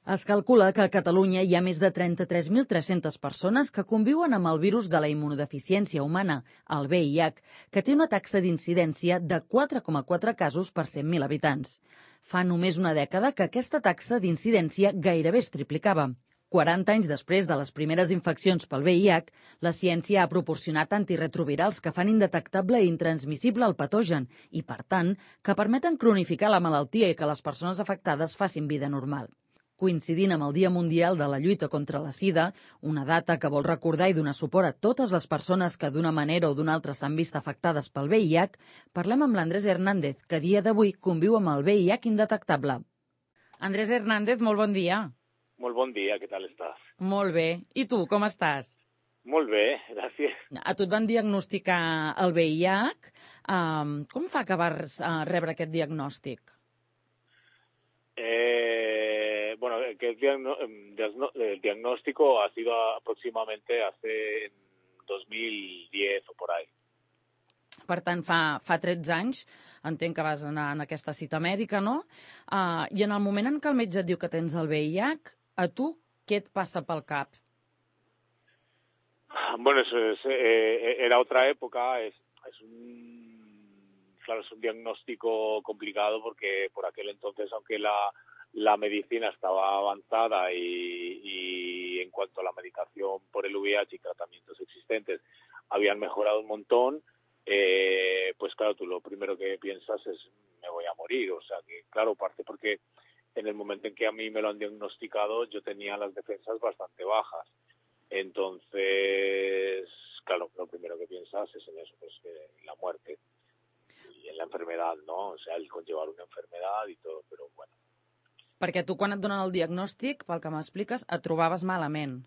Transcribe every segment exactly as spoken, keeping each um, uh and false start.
Es calcula que a Catalunya hi ha més de trenta-tres mil tres-centes persones que conviuen amb el virus de la immunodeficiència humana, el V I H, que té una taxa d'incidència de quatre coma quatre casos per cent mil habitants. Fa només una dècada que aquesta taxa d'incidència gairebé es triplicava. quaranta anys després de les primeres infeccions pel V I H, la ciència ha proporcionat antirretrovirals que fan indetectable i intransmissible el patogen i, per tant, que permeten cronificar la malaltia i que les persones afectades facin vida normal. Coincidint amb el Dia Mundial de la Lluita contra la Sida, una data que vol recordar i donar suport a totes les persones que d'una manera o d'una altra s'han vist afectades pel V I H, parlem amb l'Andrés Hernández, que a dia d'avui conviu amb el V I H indetectable. Andrés Hernández, molt bon dia. Molt bon dia, què tal estàs? Molt bé. I tu, com estàs? Molt bé, gràcies. A tu et van diagnosticar el V I H. Um, com fa que vas uh, rebre aquest diagnòstic? Eh, bueno, que el, diagno el diagnóstico ha sido aproximadamente hace dos mil diez o por ahí. Per tant, fa, fa tretze anys, entenc que vas anar en aquesta cita mèdica, no? Uh, I en el moment en què el metge et diu que tens el V I H, a tu què et passa pel cap? Bueno, eso es, eh, era otra época, es, es un, claro, es un diagnóstico complicado porque por aquel entonces, aunque la, la medicina estaba avanzada y, y en cuanto a la medicación por el V I H y tratamientos existentes habían mejorado un montón, eh, pues claro, tú lo primero que piensas es me voy a morir, o sea que claro, parte porque en el momento en que a mí me lo han diagnosticado yo tenía las defensas bastante bajas. Entonces, claro, lo primero que piensas es en eso, pues en la muerte y en la enfermedad, ¿no? O sea, el conllevar una enfermedad y todo, pero bueno. Perquè tu quan et donen el diagnòstic, pel que m'expliques, et trobaves malament.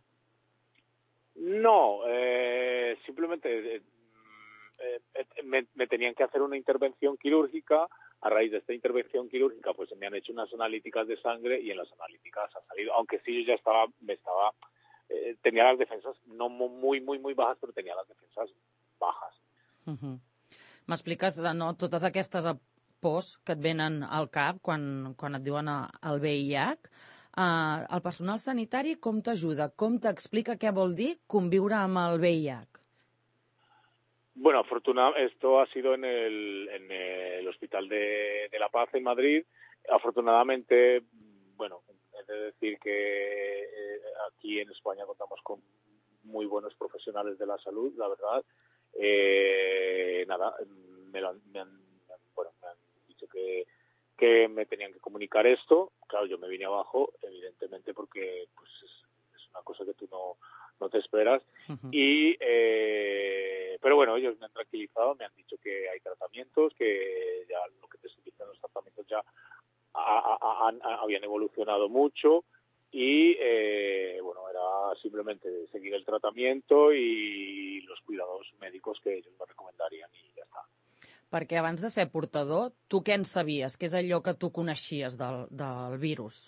No, eh, simplemente eh, eh, me, me tenían que hacer una intervención quirúrgica. A raíz de esta intervención quirúrgica, pues me han hecho unas analíticas de sangre y en las analíticas ha salido, aunque sí yo ya estaba, me estaba, eh, tenía las defensas no muy, muy, muy bajas, pero tenía las defensas bajas. Uh-huh. M'expliques, no, totes aquestes pors que et venen al cap quan, quan et diuen el V I H, uh, el personal sanitari com t'ajuda? Com t'explica què vol dir conviure amb el V I H? Bueno, afortunadamente, esto ha sido en el, en el Hospital de, de La Paz en Madrid. Afortunadamente, bueno, he de decir que eh, aquí en España contamos con muy buenos profesionales de la salud, la verdad. Eh, nada, me, lo, me, han, bueno, me han dicho que, que me tenían que comunicar esto. Claro, yo me vine abajo, evidentemente, porque pues es, es una cosa que tú no... no te esperas, uh-huh. y eh, pero bueno, ellos me han tranquilizado, me han dicho que hay tratamientos, que ya lo que te estoy diciendo, los tratamientos ya a, a, a, a, habían evolucionado mucho, y eh, bueno, era simplemente seguir el tratamiento y los cuidados médicos que ellos me recomendarían y ya está. Perquè abans de ser portador, tu què en sabies? Què és allò que tu coneixies del, del virus?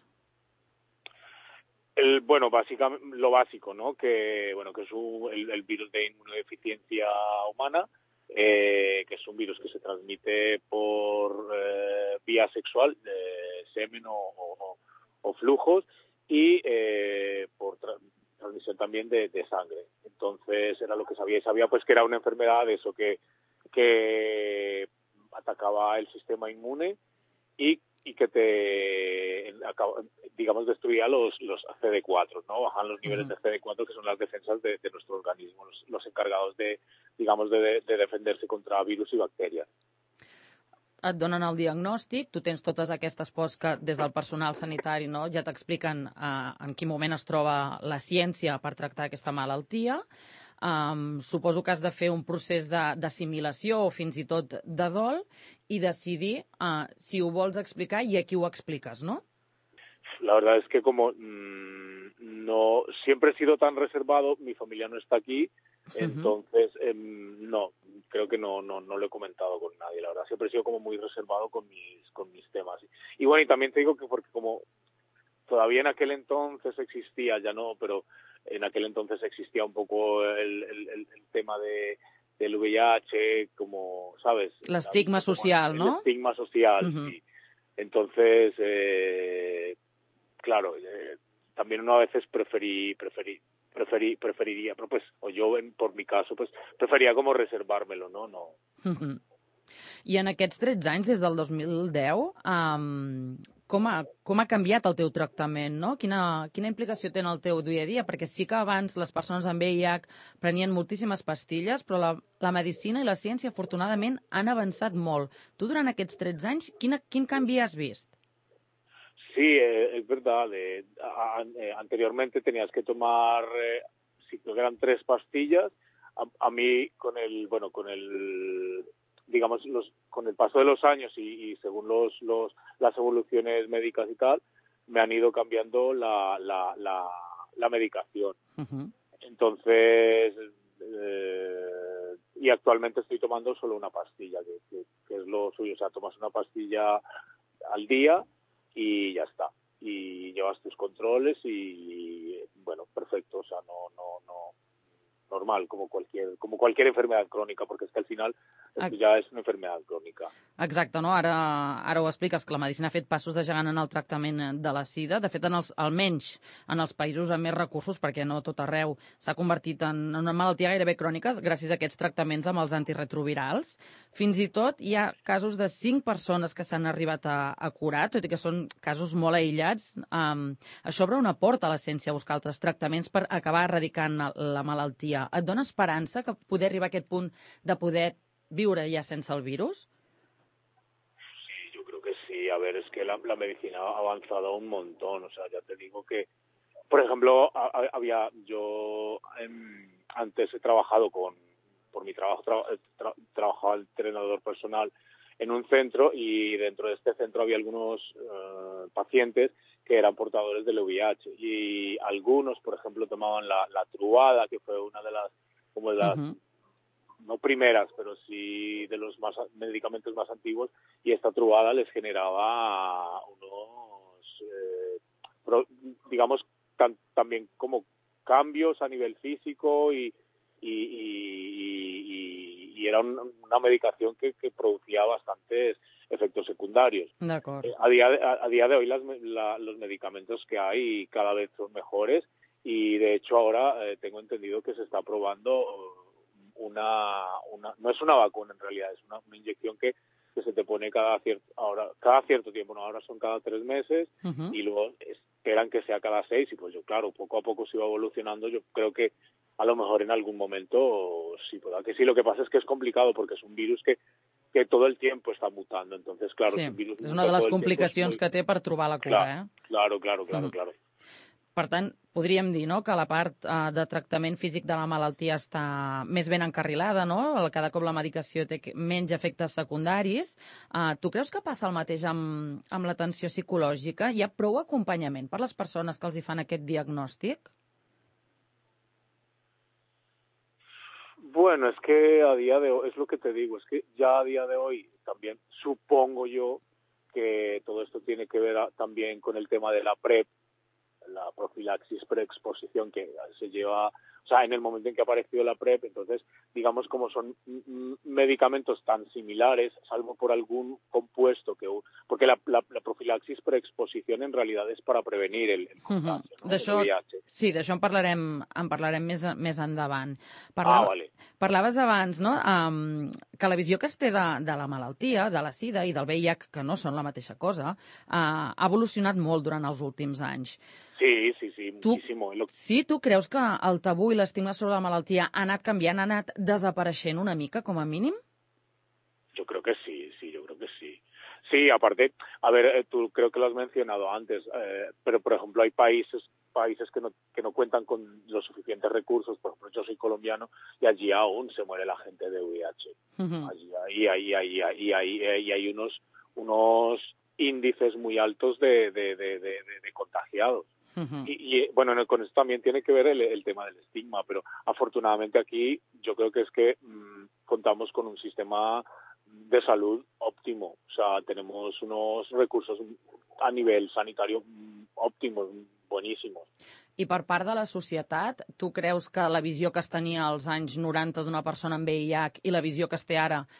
El, bueno, básicamente lo básico, ¿no? Que bueno, que es un, el, el virus de inmunodeficiencia humana, eh, que es un virus que se transmite por eh, vía sexual, de semen o, o, o flujos, y eh, por tra transmisión también de, de sangre. Entonces era lo que sabía, y sabía pues que era una enfermedad de eso que que atacaba el sistema inmune y y que te, digamos, destruía los, los C D cuatro, ¿no? Bajan los niveles uh-huh. de C D cuatro, que son las defensas de, de nuestro organismo, los, los encargados de, digamos, de, de defenderse contra virus i bacterias. Et donen el diagnòstic, tu tens totes aquestes pors que des del personal sanitari, no, ja t'expliquen uh, en quin moment es troba la ciència per tractar aquesta malaltia. Um, suposo que has de fer un procés d'assimilació o fins i tot de dol i decidir uh, si ho vols explicar i a qui ho expliques, ¿no? La verdad es que como mmm, no siempre he sido tan reservado, mi familia no está aquí, uh-huh. entonces eh, no, creo que no, no, no lo he comentado con nadie, la verdad. Siempre he sido como muy reservado con mis, con mis temas. Y bueno, y también te digo que porque como todavía en aquel entonces existía, ya no, pero en aquel entonces existía un poco el, el, el, el tema de del V I H, como, ¿sabes? El estigma social, el, ¿no? El estigma social, uh-huh. sí. Entonces, eh, claro, eh, también uno a veces preferí, preferí, preferí, preferiría, pero pues, o yo en, por mi caso, pues prefería como reservármelo, ¿no? No. I en aquests tretze anys, des del dos mil deu, um, com, ha, com ha canviat el teu tractament, no? Quina, quina implicació té en el teu dia a dia? Perquè sí que abans les persones amb V I H prenien moltíssimes pastilles, però la, la medicina i la ciència, afortunadament, han avançat molt. Tu, durant aquests tretze anys, quina, quin canvi has vist? Sí, eh, es verdad. Eh, a, eh, anteriormente tenías que tomar, eh, si creo que eran tres pastillas. A, a mí, con el, bueno, con el, digamos, los, con el paso de los años y, y según los, los, las evoluciones médicas y tal, me han ido cambiando la, la, la, la medicación. Uh-huh. Entonces, eh, y actualmente estoy tomando solo una pastilla, que, que, que es lo suyo. O sea, tomas una pastilla al día y ya está. Y llevas tus controles y, bueno, perfecto. O sea, no, no, no, normal, como cualquier, como cualquier enfermedad crònica, perquè és que al final esto ja és una enfermedad crònica. Exacte, no? Ara, ara ho expliques, que la medicina ha fet passos de gegant en el tractament de la sida. De fet, en els, almenys en els països amb més recursos, perquè no tot arreu s'ha convertit en una malaltia gairebé crònica gràcies a aquests tractaments amb els antirretrovirals. Fins i tot hi ha casos de cinc persones que s'han arribat a, a curar, tot i que són casos molt aïllats. Um, això obre una porta a la ciència a buscar altres tractaments per acabar erradicant la malaltia. Et dona esperança que poder arribar a aquest punt de poder viure ja sense el virus? Sí, yo creo que sí. A ver, es que la, la medicina ha avanzado un montón. O sea, ya te digo que, por ejemplo, a, a, había yo en, antes he trabajado con, por mi trabajo, tra, tra, trabajaba entrenador personal en un centro y dentro de este centro había algunos uh, pacientes que eran portadores del V I H y algunos, por ejemplo, tomaban la, la Truvada, que fue una de las, como de las, uh-huh. no primeras, pero sí de los más medicamentos más antiguos, y esta Truvada les generaba unos, eh, pro, digamos, tan, también como cambios a nivel físico y, y, y, y, y era un, una medicación que, que producía bastantes efectos secundarios. Eh, a, día de, a, a día de hoy las, la, los medicamentos que hay cada vez son mejores y de hecho ahora eh, tengo entendido que se está probando una, una no es una vacuna en realidad, es una, una inyección que, que se te pone cada cierto ahora cada cierto tiempo, no, ahora son cada tres meses uh-huh. y luego esperan que sea cada seis y pues yo claro, poco a poco se va evolucionando, yo creo que a lo mejor en algún momento sí, ¿verdad? Que sí, lo que pasa es que es complicado porque es un virus que que todo el tiempo está mutando, entonces, claro, sí, es un virus és una de les complicacions muy... que té per trobar la cura, claro, eh? Claro, claro, claro, mm. claro. Per tant, podríem dir, no?, que la part uh, de tractament físic de la malaltia està més ben encarrilada, no? Cada cop la medicació té menys efectes secundaris. Uh, tu creus que passa el mateix amb, amb l'atenció psicològica? Hi ha prou acompanyament per les persones que els hi fan aquest diagnòstic? Bueno, es que a día de hoy, es lo que te digo, es que ya a día de hoy también supongo yo que todo esto tiene que ver a, también con el tema de la PrEP, la profilaxis preexposición que se lleva, o sea, en el momento en que ha aparecido la PrEP, entonces, digamos, como son medicamentos tan similares, salvo por algún compuesto que... Porque la, la, la profilaxis preexposición en realidad es para prevenir el, el contagio, uh-huh. no? D'això, V I H. Sí, d'això en parlarem, en parlarem més, més endavant. Parlava, ah, vale. Parlaves abans, no?, um, que la visió que es té de, de la malaltia, de la sida i del V I H, que no són la mateixa cosa, uh, ha evolucionat molt durant els últims anys. Sí, sí, sí, muchísimo. Tu, sí, tu creus que el tabú i l'estigma sobre la malaltia ha anat canviant, ha anat desapareixent una mica, com a mínim? Yo creo que sí, sí, yo creo que sí. Sí, aparte, a ver, tú creo que lo has mencionado antes, eh, pero por ejemplo hay países países que no que no cuentan con los suficientes recursos, por ejemplo yo soy colombiano y allí aún se muere la gente de V I H. Uh-huh. Allí ahí ahí ahí ahí ahí ahí hay unos unos índices muy altos de de de de, de contagiados. Uh-huh. Y, y bueno, con esto también tiene que ver el, el tema del estigma, pero afortunadamente aquí yo creo que es que mmm, contamos con un sistema de salud óptimo, o sea, tenemos unos recursos a nivel sanitario òptimos, boníssimos. I per part de la societat, tu creus que la visió que es tenia als anys noranta d'una persona amb V I H i la visió que es té ara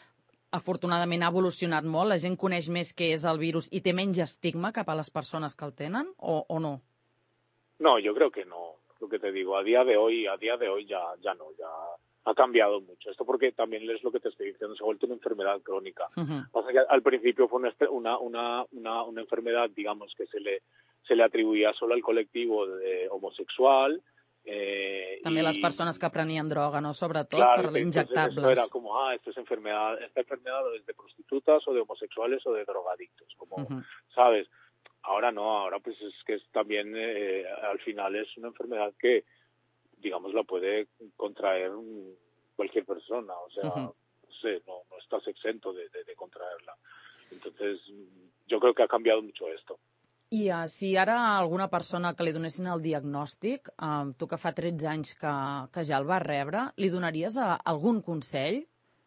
afortunadament ha evolucionat molt? La gent coneix més què és el virus i té menys estigma cap a les persones que el tenen, o, o no? No, yo creo que no. Lo que te digo, a día de hoy, a día de hoy ya, ya no, ya ha cambiado mucho. Esto porque también es lo que te estoy diciendo, se ha vuelto una enfermedad crónica. Uh-huh. O sea que al principio fue una, una, una, una enfermedad, digamos, que se le, se le atribuía solo al colectivo de homosexual. Eh, També y, les persones que prenien droga, no? Sobretot claro, per injectables. Esto era como, ah, esto es enfermedad, esta enfermedad es de prostitutas o de homosexuales o de drogadictos, como, uh-huh. ¿sabes? Ahora no, ahora pues es que es también eh, al final es una enfermedad que, digamos, la puede contraer cualquier persona, o sea, uh-huh. no sé, no, no estás exento de, de, de contraerla. Entonces, yo creo que ha cambiado mucho esto. I uh, si ara alguna persona que li donessin el diagnòstic, uh, tu que fa tretze anys que, que ja el vas rebre, li donaries uh, algun consell?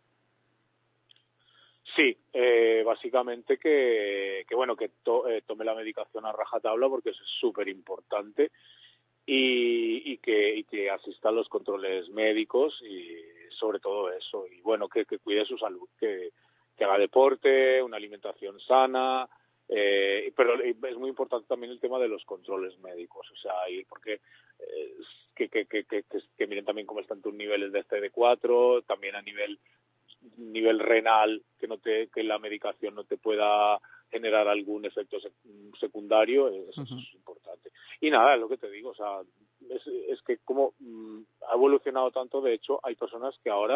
Sí, eh, básicamente que, que bueno que to, eh, tome la medicación a rajatabla porque eso es súper importante y, y que y que asista a los controles médicos y sobre todo eso y bueno que, que cuide su salud, que, que haga deporte, una alimentación sana, eh, pero es muy importante también el tema de los controles médicos, o sea, y porque eh, que, que, que, que, que miren también cómo están tus niveles de C D cuatro, también a nivel nivel renal, que no te que la medicación no te pueda generar algún efecto secundario, eso uh-huh. es importante. Y nada, es lo que te digo, o sea, es, es que como mmm, ha evolucionado tanto, de hecho, hay personas que ahora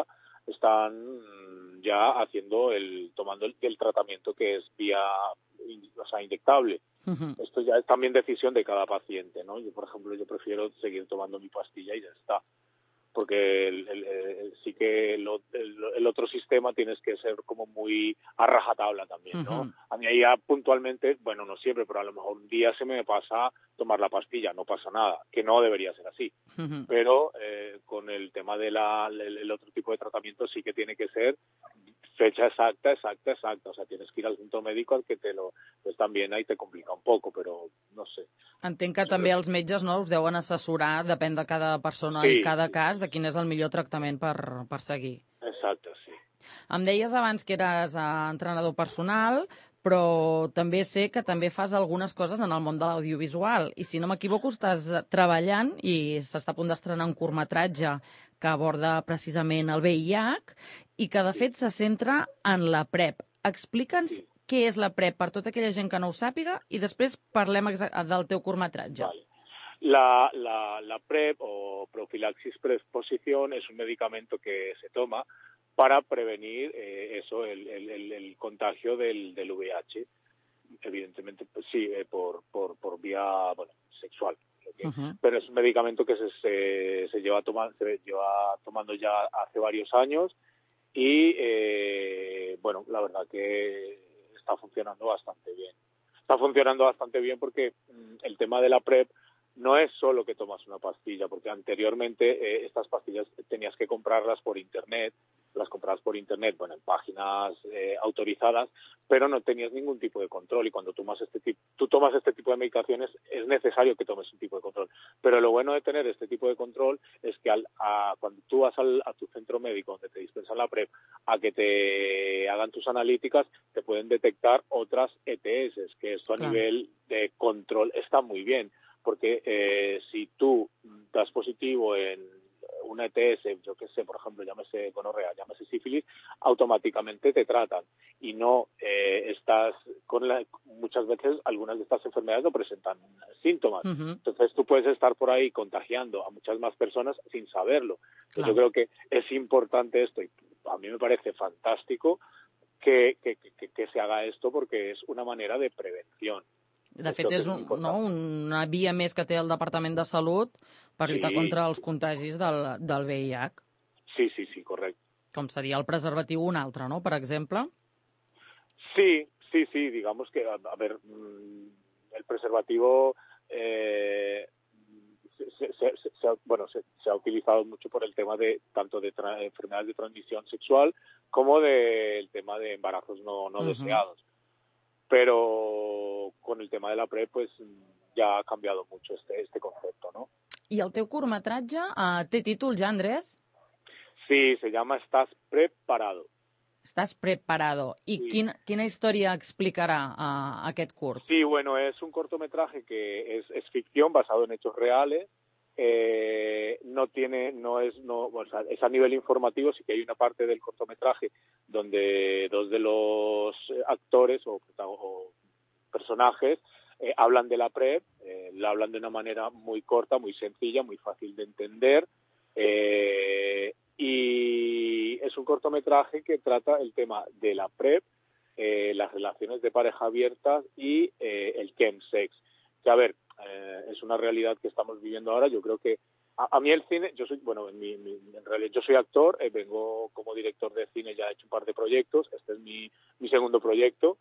están ya haciendo el, tomando el, el tratamiento que es vía, o sea, inyectable. Uh-huh. Esto ya es también decisión de cada paciente, ¿no? Yo, por ejemplo, yo prefiero seguir tomando mi pastilla y ya está. Porque el, el, el, sí que el, el, el otro sistema tienes que ser como muy a rajatabla también, ¿no? Uh-huh. A mí ya puntualmente, bueno, no siempre, pero a lo mejor un día se me pasa tomar la pastilla, no pasa nada, que no debería ser así. Uh-huh. Pero eh, con el tema de la, el, el otro tipo de tratamiento sí que tiene que ser fecha exacta, exacta, exacta. O sea, tienes que ir al centro médico al que te lo... Pues también ahí te complica un poco, però no sé. Entenc que també els metges, no, us deuen assessorar, depèn de cada persona sí, i cada sí. cas, de quin és el millor tractament per, per seguir. Exacte, sí. Em deies abans que eres uh, entrenador personal, però també sé que també fas algunes coses en el món de l'audiovisual. I si no m'equivoco, estàs treballant i s'està a punt d'estrenar un curtmetratge que aborda precisament el V I H i que, de fet, se centra en la PrEP. Explica'ns sí. què és la PrEP per tota aquella gent que no ho sàpiga i després parlem del teu curtmetratge. Vale. La, la, la PrEP o profilaxis preexposición es un medicamento que se toma para prevenir eh, eso, el, el, el contagio del, del V I H. Evidentemente, pues, sí, eh, por, por, por vía bueno, sexual. ¿Okay? Uh-huh. Pero es un medicamento que se, se, se, lleva toma, se lleva tomando ya hace varios años y, eh, bueno, la verdad que está funcionando bastante bien. Está funcionando bastante bien porque mm, el tema de la PrEP no es solo que tomas una pastilla, porque anteriormente eh, estas pastillas tenías que comprarlas por internet, las comprabas por internet, bueno, en páginas eh, autorizadas, pero no tenías ningún tipo de control y cuando tomas este tipo, tú tomas este tipo de medicaciones es necesario que tomes un tipo de control. Pero lo bueno de tener este tipo de control es que al, a, cuando tú vas al, a tu centro médico donde te dispensan la PrEP a que te hagan tus analíticas, te pueden detectar otras E T S, que esto a claro. nivel de control está muy bien. Porque eh, si tú das positivo en una E T S, yo qué sé, por ejemplo, llámese gonorrea, llámese sífilis, automáticamente te tratan y no eh, estás con la, muchas veces algunas de estas enfermedades no presentan síntomas. Uh-huh. Entonces tú puedes estar por ahí contagiando a muchas más personas sin saberlo. Entonces claro. yo creo que es importante esto y a mí me parece fantástico que, que, que, que se haga esto porque es una manera de prevención. De fet, és un, no, una via més que té el Departament de Salut per lluitar sí. contra els contagis del, del V I H. Sí, sí, sí, correcte. Com seria el preservatiu un altre, ¿no?, per exemple? Sí, sí, sí, digamos que, a, a ver, el preservativo eh, se, se, se, se, bueno, se, se ha utilizado mucho por el tema de tanto de tra- enfermedades de transmisión sexual como del tema de embarazos no, no uh-huh. deseados. Pero con el tema de la PrEP, pues ya ha cambiado mucho este, este concepto, ¿no? I el teu curtmetratge uh, té títol ja, Andrés? Sí, se llama Estás preparado. Estás preparado. I Sí. quina, quina història explicarà uh, aquest curt? Sí, bueno, es un cortometraje que es, es ficción basado en hechos reales. Eh, no tiene, no es, no, o sea, es a nivel informativo. Sí que hay una parte del cortometraje donde dos de los actores o, o personajes eh, hablan de la PrEP, eh, la hablan de una manera muy corta, muy sencilla, muy fácil de entender. Eh, y es un cortometraje que trata el tema de la PrEP, eh, las relaciones de pareja abiertas y eh, el chemsex. Que, a ver, eh, es una realidad que estamos viviendo ahora. Yo creo que a, a mí el cine, yo soy, bueno, en, mi, mi, en realidad yo soy actor, eh, vengo como director de cine, ya he hecho un par de proyectos, este es mi, mi segundo proyecto.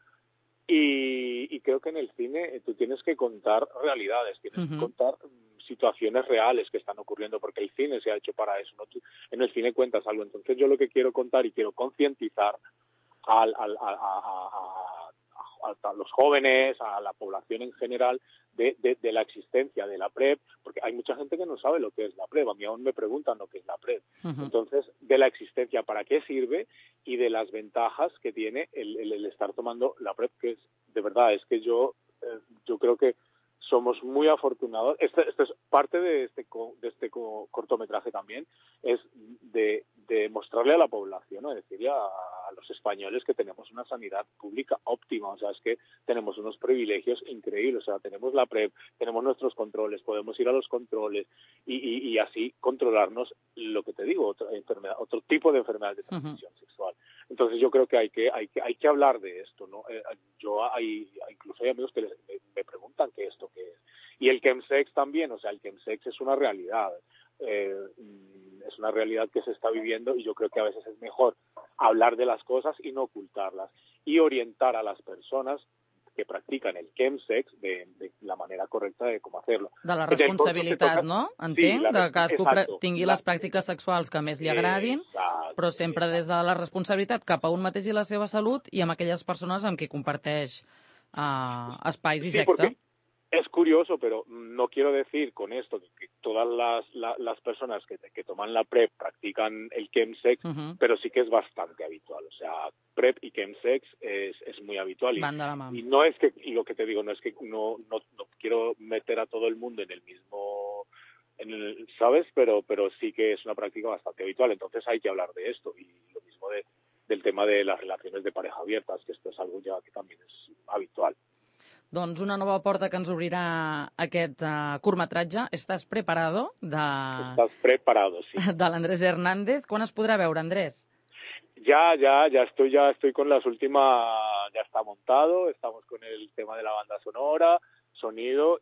Y, y creo que en el cine tú tienes que contar realidades, tienes uh-huh. que contar situaciones reales que están ocurriendo, porque el cine se ha hecho para eso, ¿no? Tú en el cine cuentas algo. Entonces yo lo que quiero contar y quiero concientizar al, al, a, a, a, a, a los jóvenes, a la población en general, de, de, de la existencia de la PrEP, porque hay mucha gente que no sabe lo que es la PrEP. A mí aún me preguntan lo que es la PrEP. Uh-huh. Entonces, de la existencia, para qué sirve y de las ventajas que tiene el, el, el estar tomando la PrEP, que es, de verdad, es que yo, eh, yo creo que somos muy afortunados. Este, este es parte de este, de este cortometraje también, es de, de mostrarle a la población, ¿no? Decirle a, a los españoles que tenemos una sanidad pública óptima. O sea, es que tenemos unos privilegios increíbles. O sea, tenemos la PrEP, tenemos nuestros controles, podemos ir a los controles y, y, y así controlarnos, lo que te digo, otra enfermedad, otro tipo de enfermedad de transmisión uh-huh. sexual. Entonces yo creo que hay que hay que hay que hablar de esto, ¿no? Eh, yo hay incluso hay amigos que les, me, me preguntan qué esto qué es. Y el chemsex también, o sea, el chemsex es una realidad. Eh, es una realidad que se está viviendo y yo creo que a veces es mejor hablar de las cosas y no ocultarlas y orientar a las personas que practiquen el chemsex de, de la manera correcta de cómo hacerlo. De la responsabilitat, toca... no? Entenc, sí, la... de que cadascú Exacto. tingui la... les pràctiques sexuals que més li agradin, exacte, però sempre exacte. Des de la responsabilitat cap a un mateix i la seva salut i amb aquelles persones amb qui comparteix uh, espais i sí, sexe. Porque... Es curioso, pero no quiero decir con esto que todas las, la, las personas que, que toman la PrEP practican el chemsex, uh-huh. pero sí que es bastante habitual. O sea, PrEP y chemsex es, es muy habitual. Y, Van de la mano. Y no es que, y lo que te digo, no es que no, no, no quiero meter a todo el mundo en el mismo, en el, ¿sabes? Pero, pero sí que es una práctica bastante habitual. Entonces hay que hablar de esto. Y lo mismo de, del tema de las relaciones de pareja abiertas, que esto es algo ya que también es habitual. Doncs una nova porta que ens obrirà aquest uh, curtmetratge. Estàs preparado? De... Estás preparado, sí. De l'Andrés Hernández. Quan es podrà veure, Andrés? Ya, ya, ya estoy, ya estoy con las últimas, ya está montado, estamos con el tema de la banda sonora, sonido,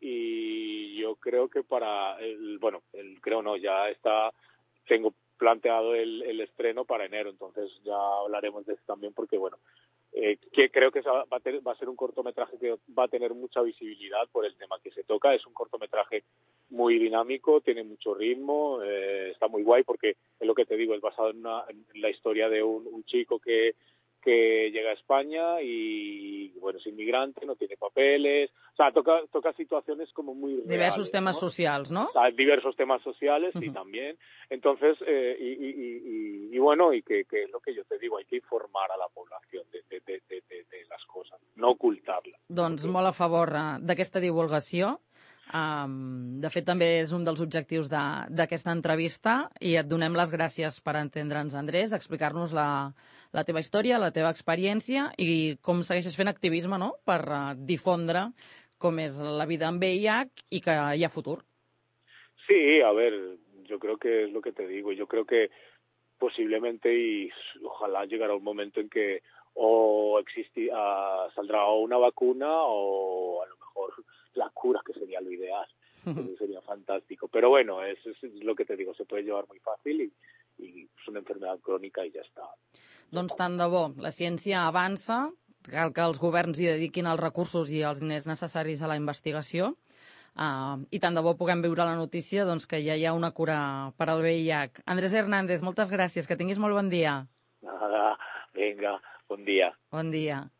y yo creo que para, el, bueno, el, creo no, ya está, tengo planteado el, el estreno para enero, entonces ya hablaremos de eso también porque, bueno, Eh, que creo que va a, tener, va a ser un cortometraje que va a tener mucha visibilidad por el tema que se toca. Es un cortometraje muy dinámico, tiene mucho ritmo, eh, está muy guay porque es lo que te digo, es basado en, una, en la historia de un, un chico que, que llega a España y, bueno, es inmigrante, no tiene papeles, o sea, toca, toca situaciones como muy reales. Diversos temas ¿no? sociales, ¿no? O sea, diversos temas sociales, sí, uh-huh. también. Entonces, eh, y, y, y, y bueno, y que, que es lo que yo te digo, hay que informar a la población de, de, de, de, de, de las cosas, no ocultarlas. Doncs porque... molt a favor uh, d'aquesta divulgació. Um, de fet, també és un dels objectius d'aquesta entrevista i et donem les gràcies per entendre'ns, Andrés, explicar-nos la, la teva història, la teva experiència i com segueixes fent activisme, no?, per uh, difondre com és la vida amb V I H i que hi ha futur. Sí, a ver, yo creo que es lo que te digo, yo creo que posiblemente y ojalá llegará un momento en que o existi, uh, saldrá una vacuna o a lo mejor la cura, que sería lo ideal, eso sería fantástico. Pero bueno, es, es lo que te digo, se puede llevar muy fácil y, y es una enfermedad crónica y ya está. Doncs tant de bo, la ciència avança, cal que els governs hi dediquin els recursos i els diners necessaris a la investigació, uh, i tant de bo puguem veure la notícia doncs, que ja hi ha una cura per al V I H. Andrés Hernández, moltes gràcies, que tinguis molt bon dia. Nada, venga, bon dia. Bon dia.